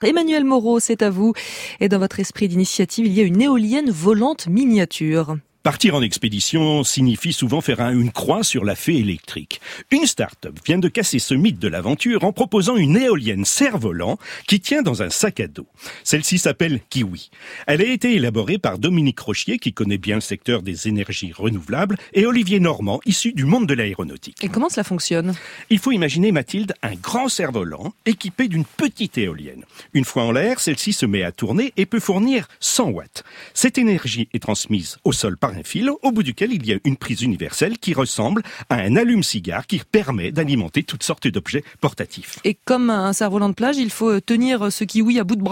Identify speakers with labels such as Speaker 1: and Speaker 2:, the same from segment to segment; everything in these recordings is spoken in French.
Speaker 1: Emmanuel Moreau, c'est à vous. Et dans votre esprit d'initiative, il y a une éolienne volante miniature.
Speaker 2: Partir en expédition signifie souvent faire une croix sur la fée électrique. Une start-up vient de casser ce mythe de l'aventure en proposant une éolienne cerf-volant qui tient dans un sac à dos. Celle-ci s'appelle Kiwi. Elle a été élaborée par Dominique Rochier, qui connaît bien le secteur des énergies renouvelables, et Olivier Normand, issu du monde de l'aéronautique.
Speaker 1: Et comment cela fonctionne ?
Speaker 2: Il faut imaginer, Mathilde, un grand cerf-volant équipé d'une petite éolienne. Une fois en l'air, celle-ci se met à tourner et peut fournir 100 watts. Cette énergie est transmise au sol par un fil, au bout duquel il y a une prise universelle qui ressemble à un allume-cigare qui permet d'alimenter toutes sortes d'objets portatifs.
Speaker 1: Et comme un cerf-volant de plage, il faut tenir ce kiwi à bout de bras ?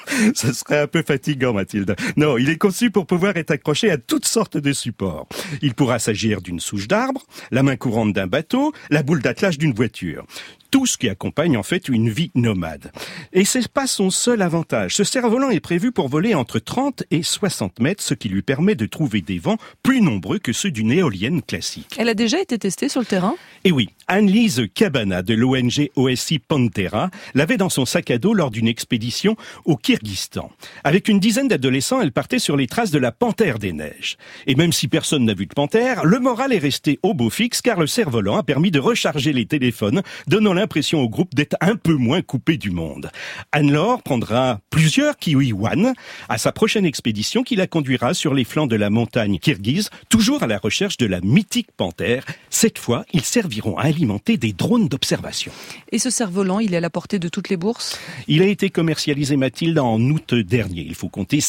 Speaker 2: Ce serait un peu fatigant, Mathilde. Non, il est conçu pour pouvoir être accroché à toutes sortes de supports. Il pourra s'agir d'une souche d'arbre, la main courante d'un bateau, la boule d'attelage d'une voiture. Tout ce qui accompagne en fait une vie nomade. Et c'est pas son seul avantage. Ce cerf-volant est prévu pour voler entre 30 et 60 mètres, ce qui lui permet de trouver des vents plus nombreux que ceux d'une éolienne classique.
Speaker 1: Elle a déjà été testée sur le terrain ?
Speaker 2: Et oui, Anne-Lise Cabana de l'ONG OSI Pantera l'avait dans son sac à dos lors d'une expédition au Kyrgyzstan. Avec une dizaine d'adolescents, elle partait sur les traces de la panthère des neiges. Et même si personne n'a vu de panthère, le moral est resté au beau fixe car le cerf-volant a permis de recharger les téléphones, donnant l'impression au groupe d'être un peu moins coupé du monde. Anne-Laure prendra plusieurs Kiwi One à sa prochaine expédition qui la conduira sur les flancs de la montagne kirghize, toujours à la recherche de la mythique panthère. Cette fois, ils serviront à alimenter des drones d'observation.
Speaker 1: Et ce cerf-volant, il est à la portée de toutes les bourses ?
Speaker 2: Il a été commercialisé, Mathilde, en août dernier. Il faut compter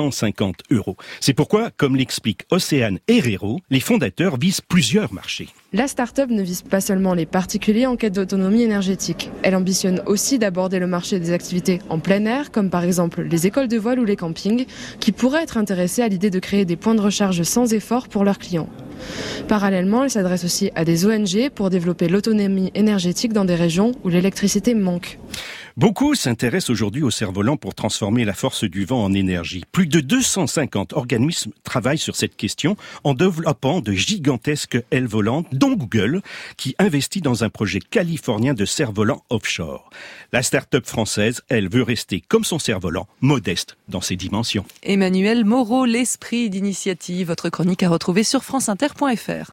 Speaker 2: 650 €. C'est pourquoi, comme l'explique Océane Herrero, les fondateurs visent plusieurs marchés.
Speaker 3: La start-up ne vise pas seulement les particuliers en quête d'autonomie énergétique. Elle ambitionne aussi d'aborder le marché des activités en plein air, comme par exemple les écoles de voile ou les campings, qui pourraient être intéressés à l'idée de créer des points de recharge sans effort pour leurs clients. Parallèlement, elle s'adresse aussi à des ONG pour développer l'autonomie énergétique dans des régions où l'électricité manque.
Speaker 2: Beaucoup s'intéressent aujourd'hui au cerf-volant pour transformer la force du vent en énergie. Plus de 250 organismes travaillent sur cette question en développant de gigantesques ailes volantes, dont Google, qui investit dans un projet californien de cerf-volant offshore. La start-up française, elle, veut rester comme son cerf-volant, modeste dans ses dimensions.
Speaker 1: Emmanuel Moreau, l'esprit d'initiative. Votre chronique à retrouver sur franceinter.fr.